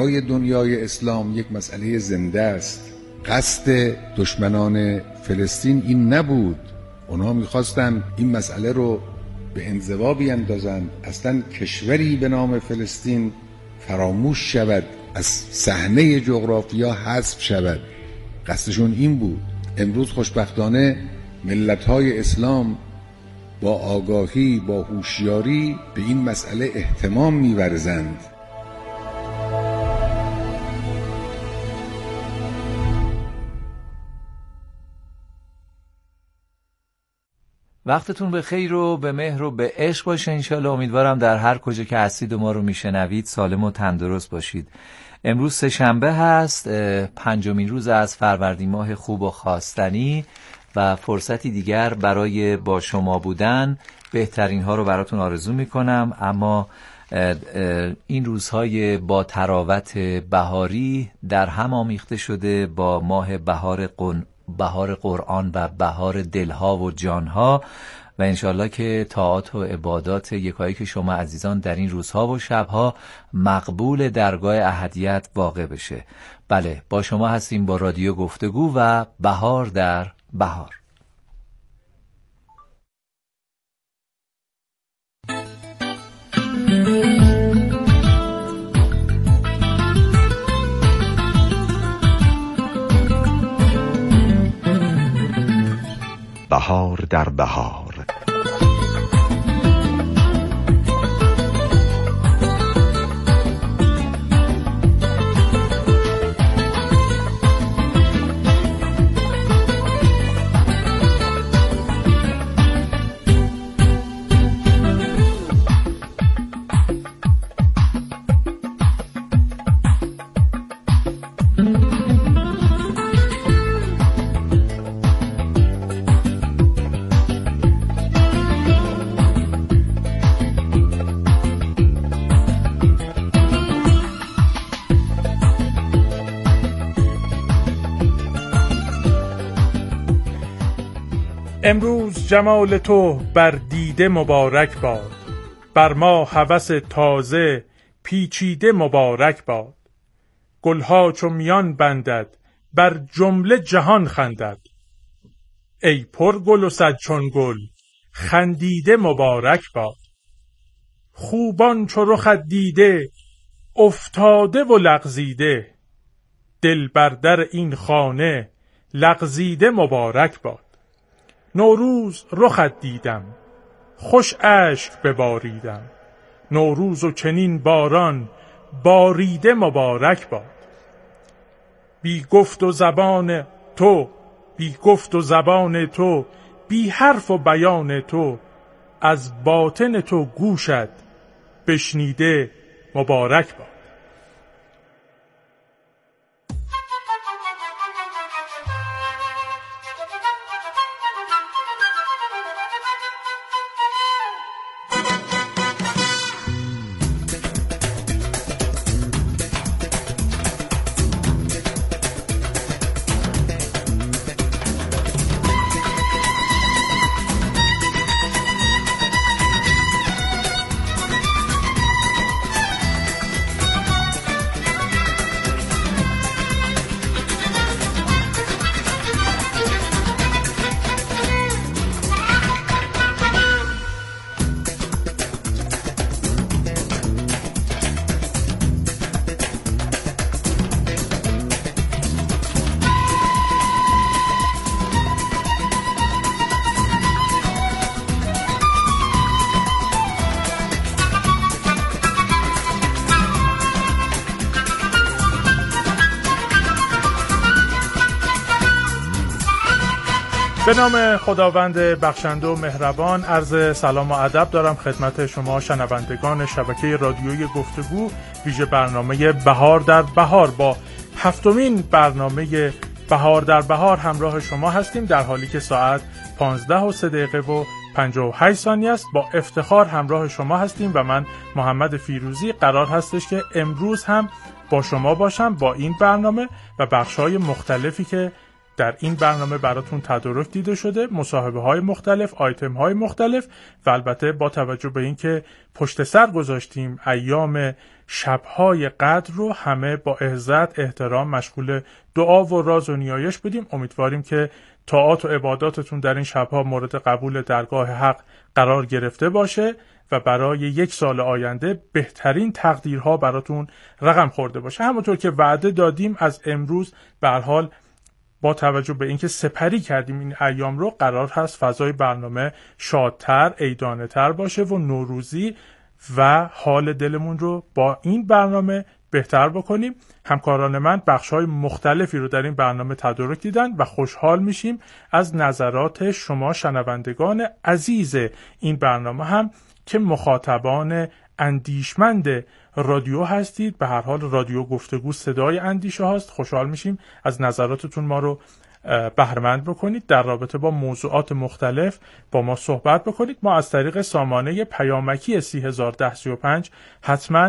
برای دنیای اسلام یک مسئله زنده است. قصد دشمنان فلسطین این نبود. اونها میخواستن این مسئله رو به انزوا بیندازند، اصلا کشوری به نام فلسطین فراموش شود، از صحنه جغرافیا حذف شود. قصدشون این بود. امروز خوشبختانه ملت‌های اسلام با آگاهی، با هوشیاری به این مسئله اهتمام می‌ورزند. وقتتون به خیر و به مهر و به عشق باشه انشالله. امیدوارم در هر کجا که هستید و ما رو میشنوید سالم و تندرست باشید. امروز سه‌شنبه هست، 5مین روز از فروردین ماه خوب و خواستنی و فرصتی دیگر برای با شما بودن. بهترین ها رو براتون آرزو میکنم. اما این روزهای با تراوت بهاری در هم آمیخته شده با ماه بهار قرآن و بهار دلها و جانها و انشالله که طاعات و عبادات یکایک شما عزیزان در این روزها و شبها مقبول درگاه احدیت واقع بشه. بله، با شما هستیم با رادیو گفتگو و بهار در بهار. بهار در بهار. امروز جمال تو بر دیده مبارک باد، بر ما هوس تازه پیچیده مبارک باد. گلها چو میان بندد بر جمله جهان خندد، ای پر گل و صد چون گل خندیده مبارک باد. خوبان چو رخت دیده افتاده و لغزیده، دل بر در این خانه لغزیده مبارک باد. نوروز رخت دیدم خوش اشک بباریدم، نوروز و چنین باران باریده مبارک باد. بی گفت و زبان تو، بی گفت و زبان تو، بی حرف و بیان تو، از باطن تو گوشت بشنیده مبارک باد. به نام خداوند بخشنده و مهربان عرض سلام و ادب دارم خدمت شما شنوندگان شبکه رادیویی گفتگو، ویژه برنامه بهار در بهار. با 7مین برنامه بهار در بهار همراه شما هستیم، در حالی که ساعت 15:03:58 است. با افتخار همراه شما هستیم و من محمد فیروزی قرار هستش که امروز هم با شما باشم با این برنامه و بخش‌های مختلفی که در این برنامه براتون تدارک دیده شده، مصاحبه‌های مختلف، آیتم‌های مختلف و البته با توجه به اینکه پشت سر گذاشتیم ایام شب‌های قدر رو همه با عزت، احترام مشغول دعا و راز و نیایش بودیم. امیدواریم که طاعات و عباداتتون در این شب‌ها مورد قبول درگاه حق قرار گرفته باشه و برای 1 سال آینده بهترین تقدیرها براتون رقم خورده باشه. همونطور که وعده دادیم از امروز به هر حال با توجه به اینکه سپری کردیم این ایام رو، قرار هست فضای برنامه شادتر، عیدانه‌تر باشه و نوروزی و حال دلمون رو با این برنامه بهتر بکنیم. همکاران من بخش‌های مختلفی رو در این برنامه تدارک دیدن و خوشحال میشیم از نظرات شما شنوندگان عزیز این برنامه هم که مخاطبان اندیشمند رادیو هستید. به هر حال رادیو گفتگو صدای اندیشه هاست. خوشحال میشیم از نظراتتون ما رو بهره‌مند بکنید، در رابطه با موضوعات مختلف با ما صحبت بکنید. ما از طریق سامانه پیامکی 301035 حتما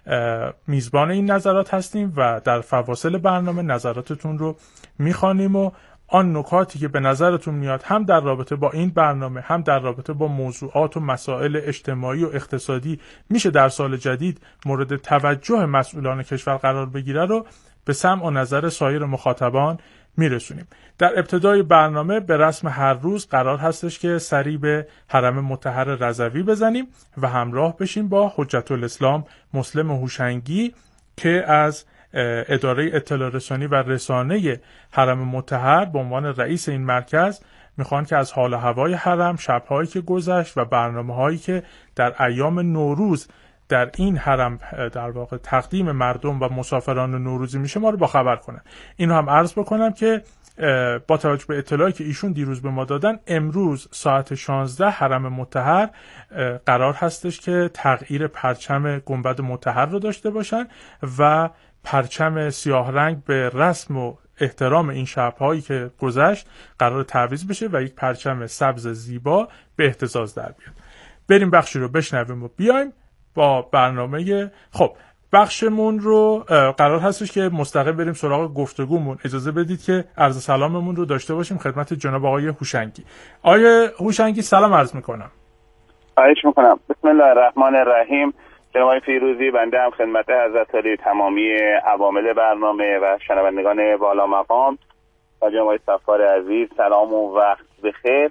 میزبان این نظرات هستیم و در فواصل برنامه نظراتتون رو میخوانیم و آن نکاتی که به نظرتون میاد هم در رابطه با این برنامه هم در رابطه با موضوعات و مسائل اجتماعی و اقتصادی میشه در سال جدید مورد توجه مسئولان کشور قرار بگیره رو به سمع و نظر سایر مخاطبان میرسونیم. در ابتدای برنامه به رسم هر روز قرار هستش که سری به حرم مطهر رضوی بزنیم و همراه بشیم با حجت الاسلام مسلم هوشنگی که از اداره اطلاع رسانی و رسانه حرم مطهر به عنوان رئیس این مرکز میخوان که از حال و هوای حرم، شب‌هایی که گذشت و برنامه‌هایی که در ایام نوروز در این حرم در واقع تقدیم مردم و مسافران نوروزی میشه ما رو با خبر کنن. اینو هم عرض بکنم که با توجه به اطلاعی که ایشون دیروز به ما دادن، امروز ساعت 16 حرم مطهر قرار هستش که تغییر پرچم گنبد مطهر رو داشته باشن و پرچم سیاه رنگ به رسم و احترام این شب‌هایی که گذشت قرار تعویض بشه و یک پرچم سبز زیبا به اهتزاز در بیاد. بریم بخشی رو بشنویم و بیایم با برنامه. خب بخشمون رو قرار هستش که مستقیم بریم سراغ گفتگومون. اجازه بدید که عرض سلاممون رو داشته باشیم خدمت جناب آقای هوشنگی. آقای هوشنگی سلام عرض میکنم. خواهش میکنم. بسم الله الرحمن الرحیم. جناب فیروزی، بنده هم خدمت حضرت علی تمامی عوامل برنامه و شنوندگان بالا مقام و جناب صفار عزیز سلام و وقت بخیر.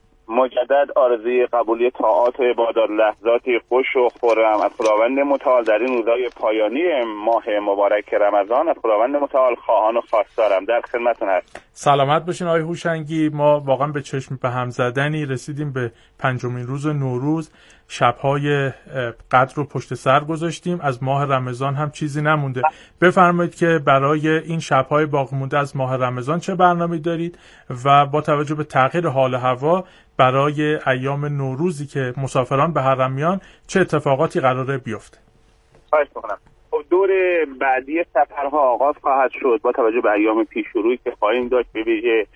مجدد آرزوی قبولی طاعات و عبادات لحظاتی خوش و خرم از خداوند متعال در این روزهای پایانی ماه مبارک رمضان از خداوند متعال خواهان و خواستارم. در خدمتتون هستم. سلامت باشین آقای هوشنگی. ما واقعا به چشم به هم زدنی رسیدیم به 5مین روز نوروز. شب‌های قدر رو پشت سر گذاشتیم. از ماه رمضان هم چیزی نمونده. بفرمایید که برای این شب‌های باقی مونده از ماه رمضان چه برنامه‌ای دارید و با توجه به تغییر حال و هوا برای ایام نوروزی که مسافران به حرم میان چه اتفاقاتی قراره بیفته؟ خواهش می‌کنم. خب دور بعدی سفرها آغاز خواهد شد با توجه به ایام پیش روی که خواهیم داشت، به ویژه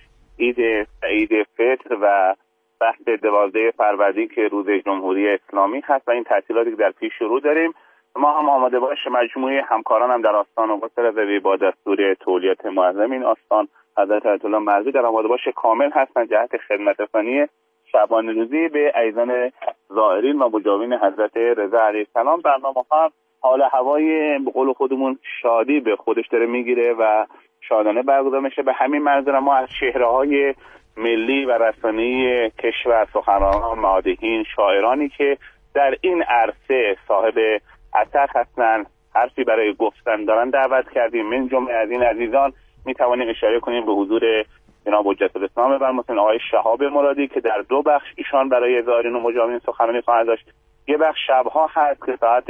عید فطر و بحث 12 فروردین که روز جمهوری اسلامی هست و این تعطیلاتی که در پیش رو داریم. ما هم آماده باش مجموعه همکاران هم در آستان قدس رضوی با دستور تولیت معظم این آستان حضرت آیت الله مروی در آماده باش کامل هستند جهت خدمت فنی شبانه روزی به عزیزان زائرین و مجاورین حضرت رضا علیه السلام. برنامه ها حال هوای به قول خودمون شادی به خودش داره میگیره و شادانه برگزار میشه. به همین منظور ما از چهره‌های ملی و رسانه‌ای کشور، سخنرانان، مادحین، شاعرانی که در این عرصه صاحب اثر هستند حرفی برای گفتن دارن دعوت کردیم. من جمله از این عزیزان میتوانیم اشاره کنیم به حضور جناب حجت الاسلام برمسلم آقای شهاب مرادی که در 2 بخش ایشان برای زائرین و مجاورین سخنرانی خواهند داشت. یه بخش شبها هست که ساعت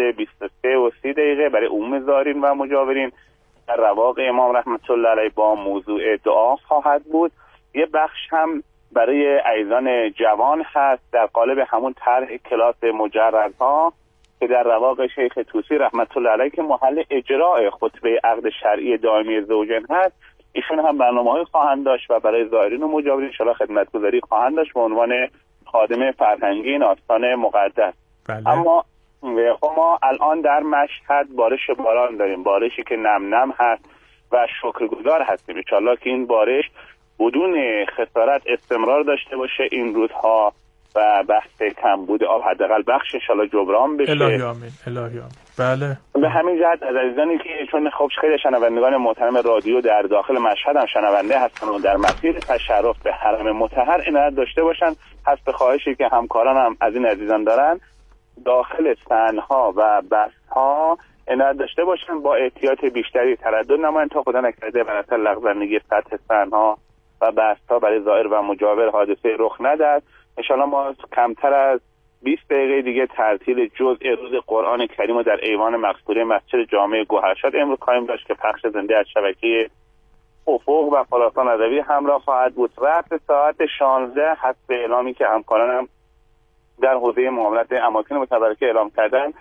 23:30 برای عموم زائرین و مجاورین در رواق امام رحمت الله علیه با موضوع دعا خواهد بود. یه بخش هم برای عزیزان جوان هست در قالب همون طرح کلاس مجردها که در رواق شیخ طوسی رحمت الله علیه که محل اجراع خطبه عقد شرعی دائمی زوجین هست. ایشون هم برنامه‌های خواهند داشت و برای زائرین و مجاورین ان شاءالله خدمتگزاری خواهند داشت به عنوان خادم فرهنگی این آستان مقدس. بله. اما ما الان در مشهد بارش باران داریم، بارشی که نم نم هست و شکرگزار هستیم ان شاءالله که این بارش بدون خسارت استمرار داشته باشه این روزها و بحث کمبود آب حداقل بخش ان شاءالله جبران بشه. الهی آمین. الهی آمین. بله. به همین جهت از عزیزانی که چون خب خیلی شنوندگان محترم رادیو در داخل مشهد هم شنونده هستن و در مسیر تشرف به حرم مطهر عنایت داشته باشن، حسب خواهشی که همکاران هم از این عزیزان دارن، داخل صحن‌ها و بس‌ها عنایت داشته باشن، با احتیاط بیشتری تردد نمایند تا خدا نکرده بر اثر لغزندگی سطح صحن‌ها و بس‌ها برای زائر و مجاور حادثه رخ ندهد. ان شاءالله ما کمتر از 20 دقیقه دیگه ترتیل جزء روز قرآن کریم رو در ایوان مقصوره مسجد جامع گوهرشاد امروز خواهیم داشت که پخش زنده از شبکه افق و خراسان ادبی همراه خواهد بود. رأس ساعت 16 حسب اعلامی که همکارانم در حوزه معاملات اماکن متبرکه اعلام کردن،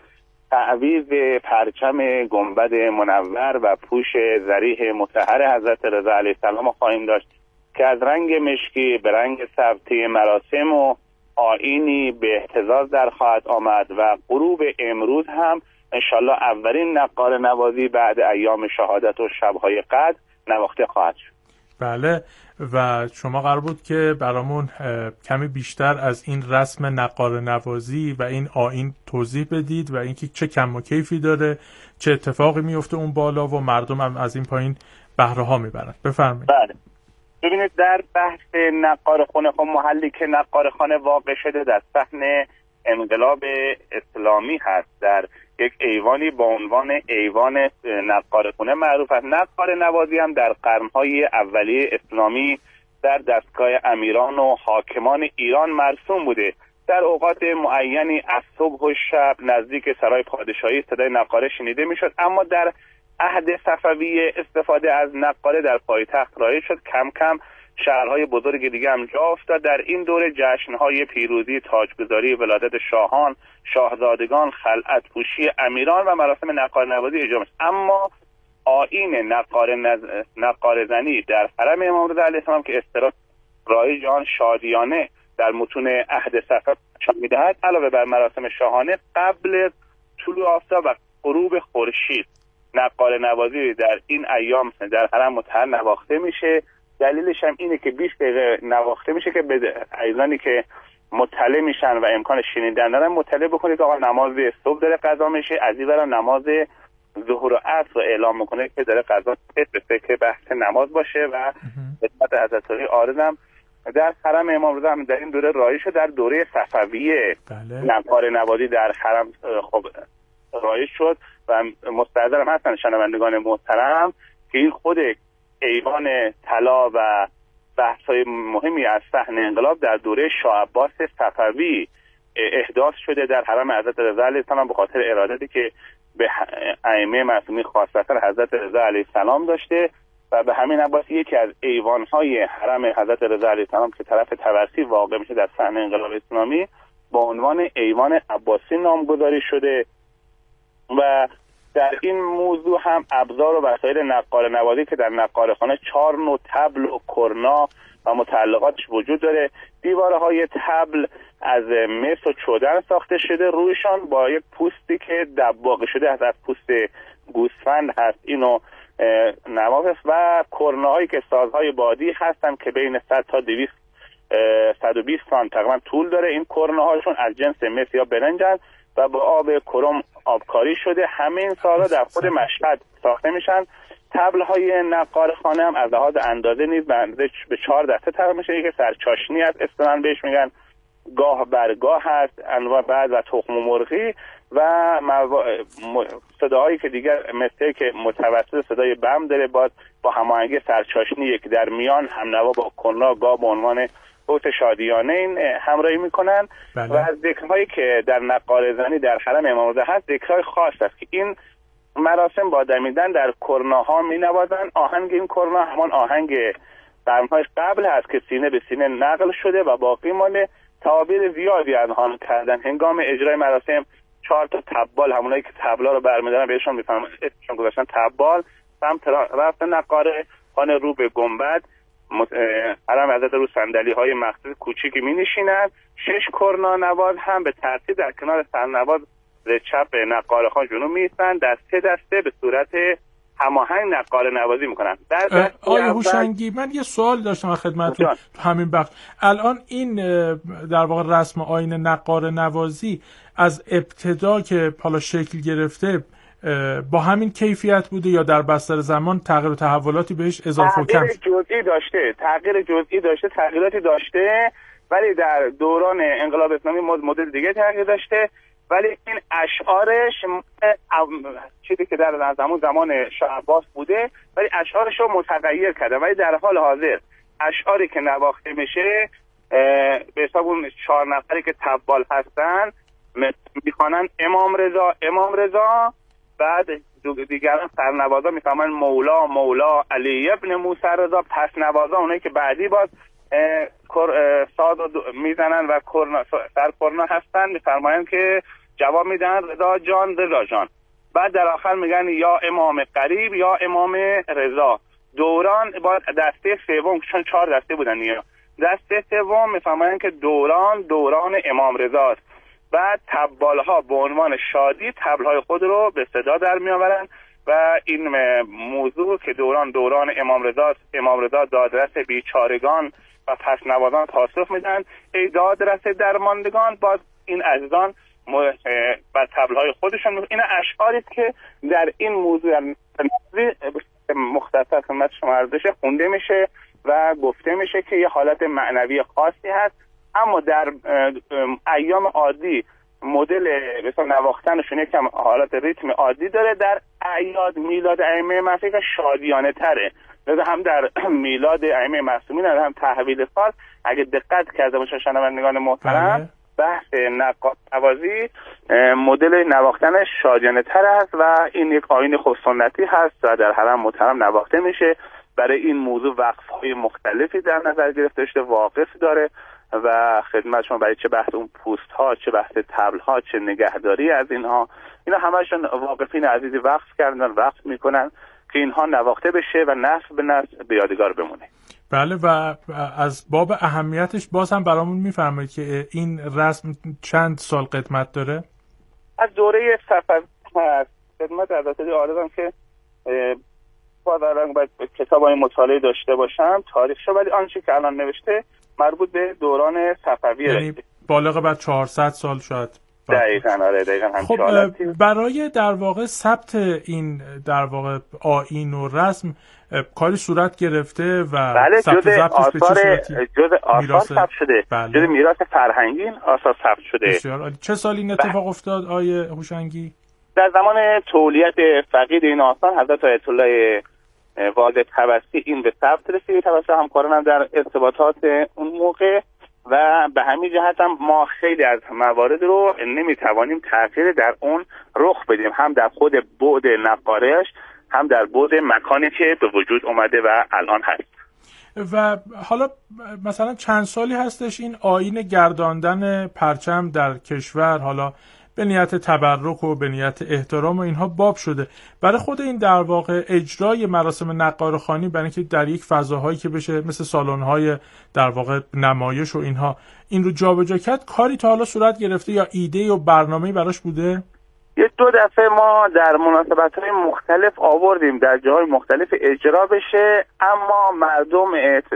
تعویض پرچم گنبد منور و پوش ذریح مطهر حضرت رضا علیه السلام خواهیم داشت که از رنگ مشکی به رنگ سبطی مراسم و آیینی به اهتزاز در خواهد آمد و غروب امروز هم انشالله اولین نقار نوازی بعد ایام شهادت و شبهای قدر نواخته خواهد شد. بله، و شما قرار بود که برامون کمی بیشتر از این رسم نقار نوازی و این آیین توضیح بدید و اینکه چه کم و کیفی داره، چه اتفاقی میفته اون بالا و مردم هم از این پایین بهره ها میبرن. بفرمایید. بله، ببینید در بحث نقار خانه، خب محلی که نقار خانه واقع شده در صحن انقلاب اسلامی هست، در یک ایوانی با عنوان ایوان نقار خانه معروف است. نقار نوازی هم در قرنهای اولیه اسلامی در دستگاه امیران و حاکمان ایران مرسوم بوده. در اوقات معینی از صبح و شب نزدیک سرای پادشاهی صدای نقاره شنیده میشد، اما در عهد صفوی استفاده از نقاره در پایتخت رایج شد. کم کم شهرهای بزرگ دیگه هم جا افتاد. در این دوره جشنهای پیروزی، تاجگذاری ولادت شاهان، شاهزادگان، خلعت پوشی امیران و مراسم نقار نوازی اجرا شد. اما آیین نقار زنی در حرم امام رضا علیه السلام که اصطلاح رایج آن شادیانه در متون عهد صفوی نشان می‌دهد، علاوه بر مراسم شاهانه قبل طلوع آفتاب و غروب خورشید نقار نوازی در این ایام در حرم مطهر نواخته میشه. دلیلش هم اینه که 20 دقیقه نواخته میشه که به عزیزانی که مطلع میشن و امکان شنیدن دارن مطلع بکنید که آقا نماز صبح داره قضا میشه، از این ور نماز ظهر و عصر رو اعلام میکنه که داره قضا به فکر بحث نماز باشه. و خدمت حضرت علی عارضم در حرم امام رضا هم در این دوره رایج شد. در دوره صفویه نقار نوازی در حرم خب رایج شد و مستحضرم هستن شنوندگان محترم که این خود ایوان طلا و بحث‌های مهمی از صحن انقلاب در دوره شاه عباس صفوی احداث شده در حرم حضرت رضا علیه السلام به خاطر ارادتی که به ائمه معصومین خاصتا حضرت رضا علیه السلام داشته و به همین عباس یکی از ایوان‌های حرم حضرت رضا علیه السلام که طرف تبرسی واقع میشه در صحن انقلاب اسلامی با عنوان ایوان عباسی نامگذاری شده. و در این موضوع هم ابزار و وسایل نقار نوازی که در نقارخانه 4 نوع طبل و کرنا و متعلقاتش وجود داره. دیوارهای طبل از مس و چودر ساخته شده، رویشان با یک پوستی که دباغی شده از پوست گوسفند هست اینو نواف و کرناهایی که سازهای بادی هستن که بین 100 تا 120 سانت تقریبا طول داره. این کرناهاشون از جنس مس یا برنج هست و با آب کرم آبکاری شده. همه این سازها در خود مشهد ساخته میشن. طبل‌های نقارخانه هم از لحاظ اندازه نیز به 4 دسته تقسیم میشه. یکی سرچاشنی است اصطلاحاً بهش میگن، گاه برگاه هست، انواع بعد و تخم مرغی و صداهایی که دیگر مثل که متوسط صدای بم داره با هماهنگی سرچاشنی یک در میان همنوا با کرنا گاه به عنوان صوت شادیانه این همراهی میکنن. بله. و از ذکرهایی که در نقار زنی در حرم امام رضا هست ذکرهای خاص است که این مراسم با دمیدن در کرناها می نوازن. آهنگ این کرنا همان آهنگ قرنهای قبل هست که سینه به سینه نقل شده و باقی مانده. تعابیر زیادی آنها کردن. هنگام اجرای مراسم 4 تا تبال، همونایی که تبلا رو برمی‌دارن بهشون میفهمن اسمشون گذاشتن تبال، سمت رفت نقاره خانه رو به گنبد حرم حضرت رو صندلی‌های مخصوص کوچیکی می‌نشینن. 6 کرنا نواز هم به ترتیب در کنار سرنواز چپ نقاره‌خوان جنوب می‌ایستن، دسته دسته به صورت هماهنگ نقار نوازی میکنن. آقای هوشنگی من یه سوال داشتم خدمتتون تو همین بخش. الان این در واقع رسم آیین نقار نوازی از ابتدا که حالا شکل گرفته با همین کیفیت بوده یا در بستر زمان تغییر و تحولاتی بهش اضافه و کم؟ تغییر جزئی داشته، تغییراتی داشته، ولی در دوران انقلاب اسلامی مدل دیگه تغییر داشته. ولی این اشعارش چیزی که در زمان شاه عباس بوده، ولی اشعارش رو متغیر کرده. ولی در حال حاضر اشعاری که نواخته میشه به حساب اون 4 نفری که تبال هستن میخوانن امام رضا، بعد دیگران سرنوازا میفهمن مولا علی ابن موسی رضا، پس نوازا اونایی که بعدی باز ساز میزنن و سرکرنا هستن میفرماین که جواب میدن رضا جان. بعد در آخر میگن یا امام قریب یا امام رضا. دوران با دسته سوم، چون 4 دسته بودن یا دسته سوم میفرماین که دوران امام رضاست. بعد تبالها به عنوان شادی تبلهای خود رو به صدا در میآورن و این موضوع که دوران امام رضا دادرس بیچارگان و پس نوازان پاسخ میدن ای دادرس درماندگان. باز این عزیزان بر تبلهای خودشون این اشعاری که در این موضوع مختصر خدمت شما عرض بشه خونده میشه و گفته میشه که یه حالت معنوی خاصی هست. اما در ایام عادی مدل مثلا نواختنشون یکم حالت ریتم عادی داره. در میلاد ائمه معصومین شادیانه تره. هم در میلاد ائمه معصومین هم تحویل سال اگه دقت کرده باشن شنوندگان محترم، بحث نقاط نوازی مدل نواختنش شادیانه تر است و این یک آیین خوب سنتی هست و در حرم محترم نواخته میشه. برای این موضوع وقف‌های مختلفی در نظر گرفته شده، واقف داره و خدمت شما برای چه بحث اون پوست ها، چه بحث تبل ها، چه نگهداری از اینا همشون واقفین عزیزی وقف میکنن که اینها نواخته بشه و نسل به نسل به یادگار بمونه. بله، و از باب اهمیتش باز هم برامون میفرمایید که این رسم چند سال قدمت داره؟ از دوره صفوی هست. خدمت حضرت عالی‌ام که باید کتابای مطالعه داشته باشم تاریخشو، ولی آنچه که الان نوشته مربوط به دوران صفوی، یعنی بالغ بر 400 سال شاید. دقیقاً هم. خب برای در واقع ثبت این در واقع آیین و رسم کاری صورت گرفته و بله، ثبت ضبطش به چه صورتی؟ جز آثار ثبت شده. بله. جز میراث فرهنگی آثار ثبت شده. بسیار عالی. چه سال این اتفاق افتاد آیه هوشنگی؟ در زمان تولیت فقید این آثار حضرت آیت الله واحد طبسی این به ثبت رسید توسط همکارانم در ارتباطات اون موقع و به همین جهت هم ما خیلی از موارد رو نمیتوانیم تغییر در اون رخ بدیم، هم در خود بعد نقارش هم در بعد مکانی که به وجود اومده و الان هست. و حالا مثلا چند سالی هستش این آیین گرداندن پرچم در کشور حالا به نیت تبرک و به نیت احترام و اینها باب شده. برای خود این در واقع اجرای مراسم نقاره‌خوانی برای اینکه در یک فضاهایی که بشه مثل سالن‌های در واقع نمایش و اینها این رو جابجا کرد، کاری تا حالا صورت گرفته یا ایده و برنامه‌ای براش بوده؟ یک دو دفعه ما در مناسبت‌های مختلف آوردیم در جاهای مختلف اجرا بشه، اما مردم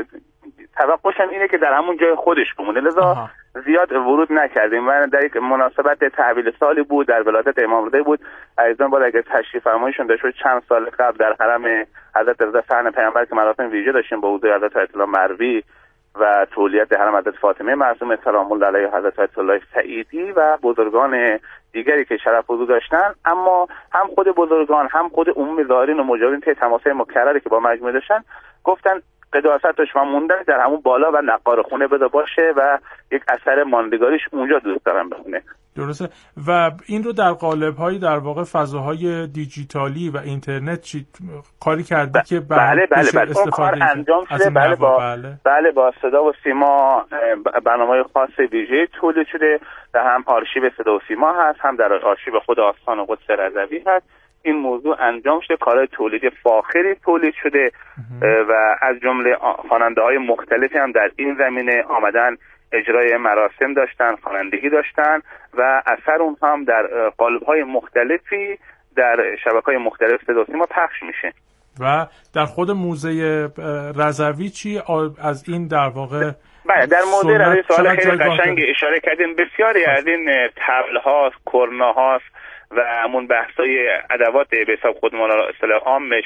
توقعشون اینه که در همون جای خودش بمونه، لذا زیاد ورود نکردیم. من در یک مناسبت تحویل سالی بود در ولایت امام رضا بود، عزیزان باید اگه تشریف فرمایشون داشت چند سال قبل در حرم حضرت رضا صحن پیامبر که مراسم ویژه داشتیم با حضور حضرت آیت الله مروی و تولیت حرم حضرت فاطمه معصومه سلام الله علیها، حضرت آیت الله سعیدی و بزرگان دیگری که شرف حضور داشتن. اما هم خود بزرگان هم خود عموم زائرین و مجاورین طی تماس‌های مکرری که با مجموعه داشتن گفتن قداستش و موندن در همون بالا و نقاره‌خونه بده باشه و یک اثر ماندگاریش اونجا دوست دارن بمونه. درسته. و این رو در قالب‌های در واقع فضاهای دیجیتالی و اینترنت چی کاری کردی که بله اون کار انجام شده. بله با صدا و سیما برنامه‌های خاص ویژه تولید شده، در هم آرشیو صدا و سیما هست، هم در آرشیو خود آستان قدس رضوی هست. این موضوع انجام شده، کارهای تولیدی فاخری تولید شده و از جمله خواننده‌های مختلفی هم در این زمینه آمدن اجرای مراسم داشتن، خوانندگی داشتن و اثر اون هم در قالب‌های مختلفی در شبکه‌های مختلف صدا و سیما پخش میشه. و در خود موزه رضوی چی از این در واقع بله، در مورد رضوی سوال خیلی قشنگ اشاره کردین. بسیاری از این طبل هاست، کرنا هاست و همون بحثای ادوات به حساب خودمان اصطلاح عامش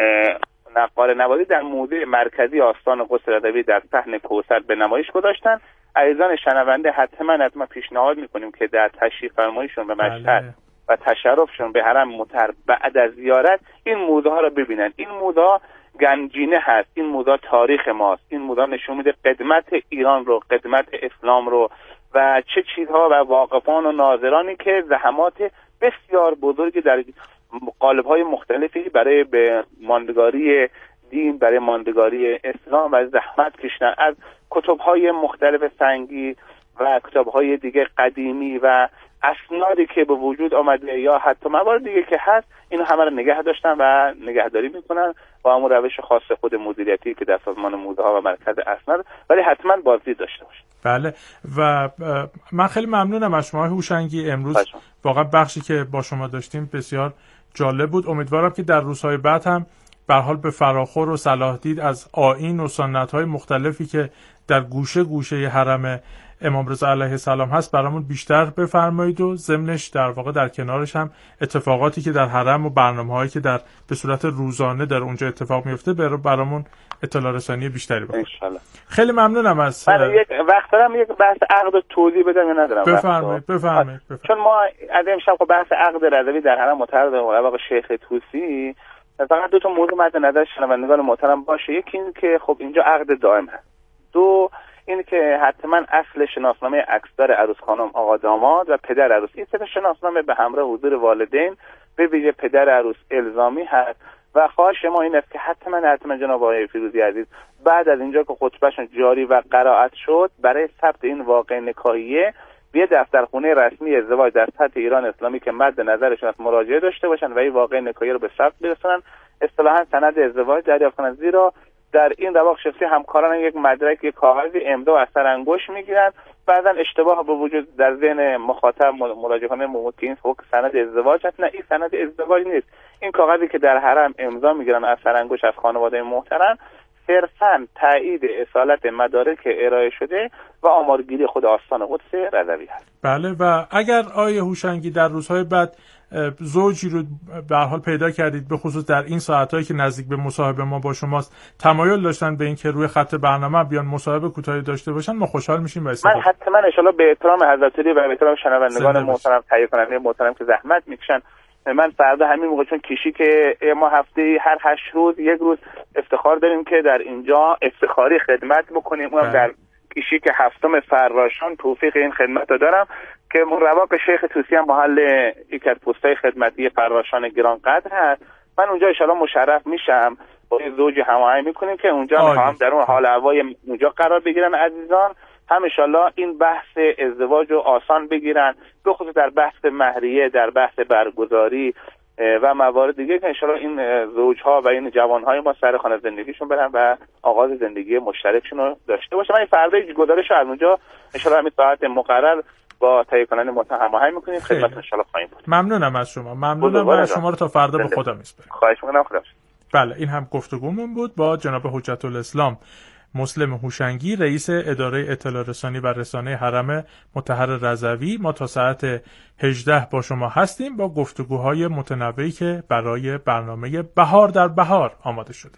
نقال نوازی در موضع مرکزی آستان قصر رضوی در صحن کوثر به نمایش گذاشتن. عزیزان شنونده حتما پیشنهاد میکنیم که در تشریف فرماییشون به مشهد و تشرفشون به حرم مطهر بعد از زیارت این موزه ها رو ببینن. این موزه ها گنجینه هست، این موزه تاریخ ماست، این موزه نشون میده قدمت ایران رو، قدمت اسلام رو و چه چیزها و واقفان و ناظرانی که زحمات بسیار بزرگی در قالب‌های مختلفی برای به ماندگاری دین، برای ماندگاری اسلام و زحمت کشیدن، از کتب‌های مختلف سنگی و کتاب‌های دیگه قدیمی و اسنادی که به وجود آمده یا حتی موارد دیگه که هست، اینو همه رو نگه داشتن و نگهداری میکنن با همون روش خاص خود مدیریتی که در سازمان موزه ها و مرکز اسناد، ولی حتما بازدید داشته باشه. بله و من خیلی ممنونم از شما هوشنگی. امروز واقعا بخشی که با شما داشتیم بسیار جالب بود. امیدوارم که در روزهای بعد هم به هر حال به فراخور و صلاح دید از آیین و سنت‌های مختلفی که در گوشه گوشه حرم امام رضا علیه السلام هست برامون بیشتر بفرمایید و ضمنش در واقع در کنارش هم اتفاقاتی که در حرم و برنامه‌هایی که به صورت روزانه در اونجا اتفاق میفته برامون اطلاع رسانی بیشتری بکنید. ان شاءالله. خیلی ممنونم از من یک وقت دارم یک بحث عقد توضیح بدم یا ندارم؟ بفرمایید. چون ما از امشب بحث عقد رضوی در حرم مطهر به ملوق شیخ طوسی، فقط دو تا موضوع مد نظر شنوندگان محترم باشه. یکی این که خب اینجا عقد دائم هست. دو این که حتما اصل شناسنامه عکسدار عروس خانم آقا داماد و پدر عروس، این سه شناسنامه به همراه حضور والدین به ویژه پدر عروس الزامی هست و خواهش ما این است که حتما جناب آقای فیروزی عزیز بعد از اینجا که خطبهشون جاری و قرائت شد برای ثبت این واقعه نکاحیه به دفترخونه رسمی ازدواج در سطح ایران اسلامی که مد نظرشون است مراجعه داشته باشن و این واقعه نکاحیه رو به ثبت برسونن، اصطلاحاً سند ازدواج دریافت کنن. زیرا در این رواق شخصی همکاران یک مدرک، یک کاغذی امضا و اثر انگشت میگیرن، بعضا اشتباه به وجود در ذهن مخاطب مراجع کننده ممکن است که سند ازدواج هست. نه، این سند ازدواج نیست. این کاغذی که در حرم امضا میگیرن اثر انگشت از خانواده محترم صرفاً تایید اصالت مدارک ارائه شده و آمارگیری خود آستان قدس رضوی هست. بله، و اگر آیه هوشنگی در روزهای بعد زوجی رو به هر حال پیدا کردید، به خصوص در این ساعتایی که نزدیک به مصاحبه ما با شماست، تمایل داشتن به این که روی خط برنامه بیان مصاحبه کوتاهی داشته باشن، ما خوشحال میشیم. من حتما ان شاءالله به احترام حضرت علی و به احترام شنوندگان محترم، تهیه کننده محترم که زحمت میکشن، من فردا همین موقع، چون کشی که ما هفته هر 8 روز یک روز افتخار داریم که در اینجا افتخاری خدمت بکنیم، اونم در کشی که 7 فراشان توفیق این خدمت رو دارم که رواق شیخ طوسی هم محل یک از پست‌های خدمتی فراشان گرانقدر هست. من اونجا ان شاءالله مشرف میشم، با زوج هماهنگ میکنیم که اونجا هم در اون حال هوای اونجا قرار بگیرن عزیزان، هم ان شاءالله این بحث ازدواج رو آسان بگیرن، به خصوص در بحث مهریه، در بحث برگزاری و موارد دیگه که ان شاءالله این زوجها و این جوانهای ما سر خانه زندگیشون برن و آغاز زندگی مشترکشون رو داشته باشن. من فردا گزارش از اونجا ان شاءالله همین ساعت مقرر با تهیه کننده محترم هماهنگ می‌کنیم، خدمت ان شاءالله خواهیم بود. ممنونم از شما. ممنونم و شما رو تا فردا به خدا میسپارم. خواهش می‌کنم. خدا. بله، این هم گفتگومون بود با جناب حجت الاسلام مسلم هوشنگی، رئیس اداره اطلاع رسانی و رسانه حرم مطهر رضوی. ما تا ساعت 18 با شما هستیم با گفتگوهای متنوعی که برای برنامه بهار در بهار آماده شده.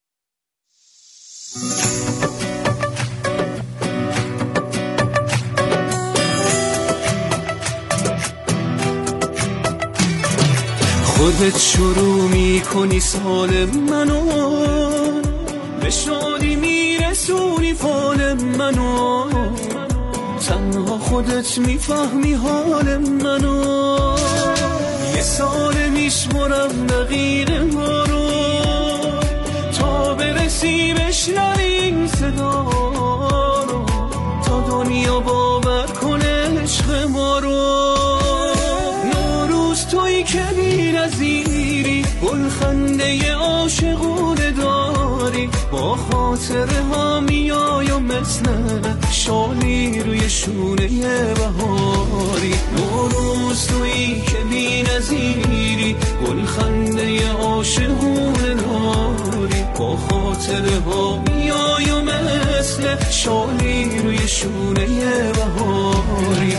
خودت شروع میکنی سال منو، به شادی میرسونی فال منو، تنها خودت میفهمی حال منو. یه سال میشمرم دقیقه ها رو تا برسی بشنوی این صدا رو، تا دنیا باور کنه عشق ما رو. نوروز تویی که بی‌نظیری، گلخنده عاشقونه داری، با خاطره ها میای و مثل شالی روی شونه بهاری. نوروز تویی که بی‌نظیری، گلخنده عاشقونه داری، با خاطره ها میای و مثل مثل شالی روی شونه بهاری.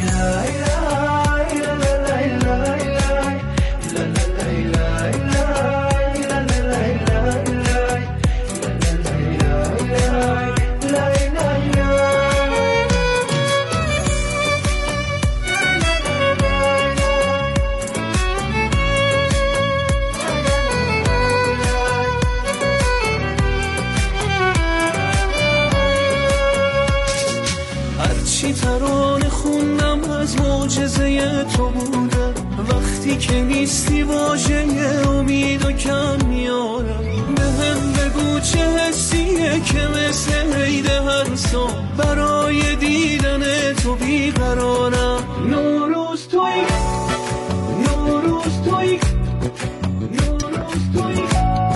ترانه خوندم از معجزه تو بودم، وقتی که نیستی واژه امید و کم میارم. به هم بگو چه حسیه که مثل عید هر سال برای دیدن تو بیقرارم. نوروز توی، نوروز توی، نوروز توی،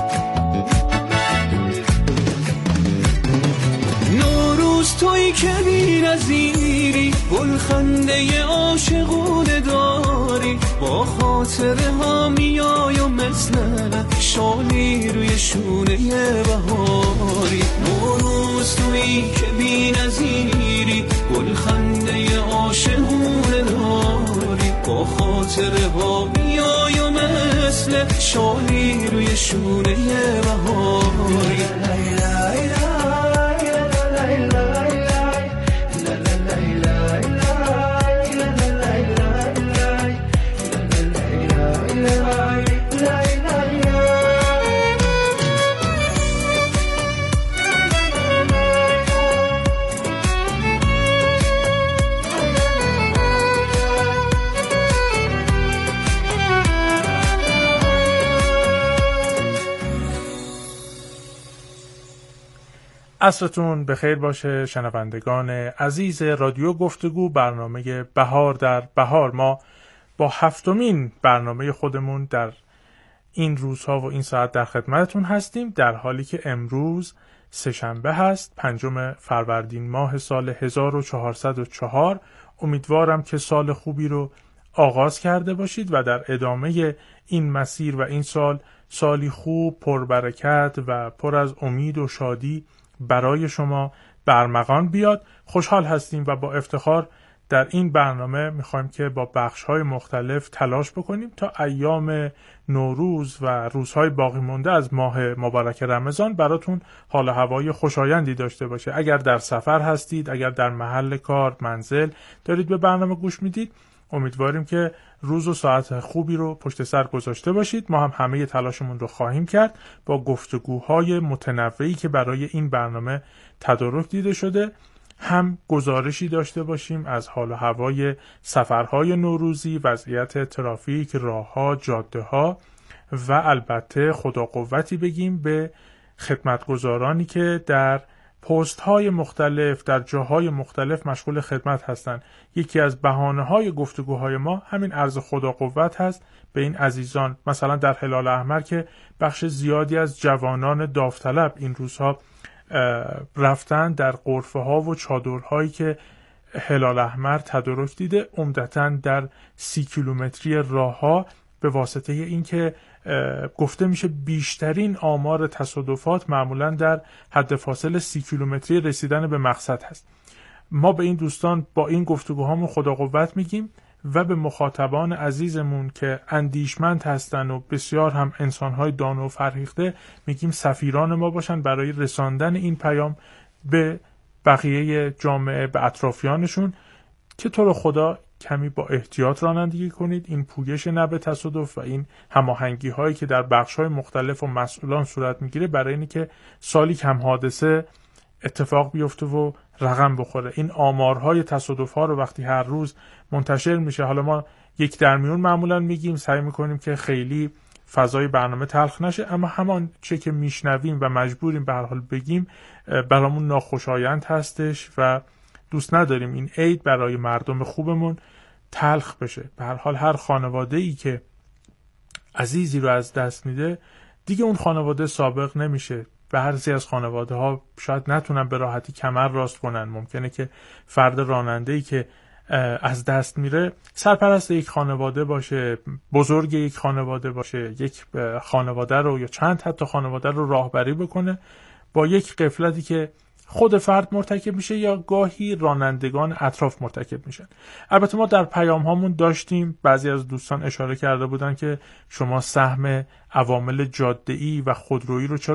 نوروز توی که بی‌نظیری، گلخنده عاشقونه داری، با خاطره ها میای و مثل شالی روی شونه بهاری. نوروز توی که بی‌نظیری، گلخنده عاشقونه داری، با خاطره ها میای و مثل شالی روی شونه بهاری. عصرتون بخیر باشه شنوندگان عزیز رادیو گفتگو، برنامه بهار در بهار. ما با 7مین برنامه خودمون در این روزها و این ساعت در خدمتتون هستیم، در حالی که امروز سه‌شنبه هست، 5 فروردین ماه سال 1404. امیدوارم که سال خوبی رو آغاز کرده باشید و در ادامه این مسیر و این سال سالی خوب، پربرکت و پر از امید و شادی برای شما برمغان بیاد. خوشحال هستیم و با افتخار در این برنامه میخوایم که با بخش‌های مختلف تلاش بکنیم تا ایام نوروز و روزهای باقی مونده از ماه مبارک رمضان براتون حال و هوای خوشایندی داشته باشه. اگر در سفر هستید، اگر در محل کار، منزل دارید به برنامه گوش میدید، امیدواریم که روز و ساعت خوبی رو پشت سر گذاشته باشید. ما هم همه تلاشمون رو خواهیم کرد با گفتگوهای متنوعی که برای این برنامه تدارک دیده شده، هم گزارشی داشته باشیم از حال و هوای سفرهای نوروزی، وضعیت ترافیک، راهها، جاده‌ها و البته خدا قوتی بگیم به خدمتگزارانی که در پست های مختلف در جاهای مختلف مشغول خدمت هستند. یکی از بهانه‌های گفتگوهای ما همین عرض خدا قوت هست به این عزیزان. مثلا در هلال احمر که بخش زیادی از جوانان داوطلب این روزها رفتن در غرفه ها و چادرهایی که هلال احمر تدارک دیده، عمدتاً در 30 کیلومتری راهها، به واسطه اینکه گفته میشه بیشترین آمار تصادفات معمولاً در حد فاصله 30 کیلومتری رسیدن به مقصد هست. ما به این دوستان با این گفتگوهامون خدا قوت میگیم و به مخاطبان عزیزمون که اندیشمند هستن و بسیار هم انسانهای دانو و فرهیخته میگیم سفیران ما باشن برای رساندن این پیام به بقیه جامعه، به اطرافیانشون، که تو رو خدا کمی با احتیاط رانندگی کنید. این پویش نب تصادف و این هماهنگی هایی که در بخش های مختلف و مسئولان صورت میگیره برای اینی که سالی کم حادثه اتفاق بیفته و رقم بخوره. این آمارهای تصادف ها رو وقتی هر روز منتشر میشه، حالا ما یک در میون معمولا میگیم، سعی میکنیم که خیلی فضای برنامه تلخ نشه، اما همان چه که میشنویم و مجبوریم به هر حال بگیم برامون ناخوشایند هستش و دوست نداریم این عید برای مردم خوبمون تلخ بشه. به هر حال هر خانواده ای که عزیزی رو از دست میده دیگه اون خانواده سابق نمیشه. بعضی از خانواده ها شاید نتونن به راحتی کمر راست کنن. ممکنه که فرد راننده‌ای که از دست میره سرپرست یک خانواده باشه، بزرگ یک خانواده باشه، یک خانواده رو یا چند حتی خانواده رو راهبری بکنه با یک غفلتی که خود فرد مرتکب میشه یا گاهی رانندگان اطراف مرتکب میشن. البته ما در پیام هامون داشتیم بعضی از دوستان اشاره کرده بودن که شما سهم عوامل جاده‌ای و خودرویی رو چرا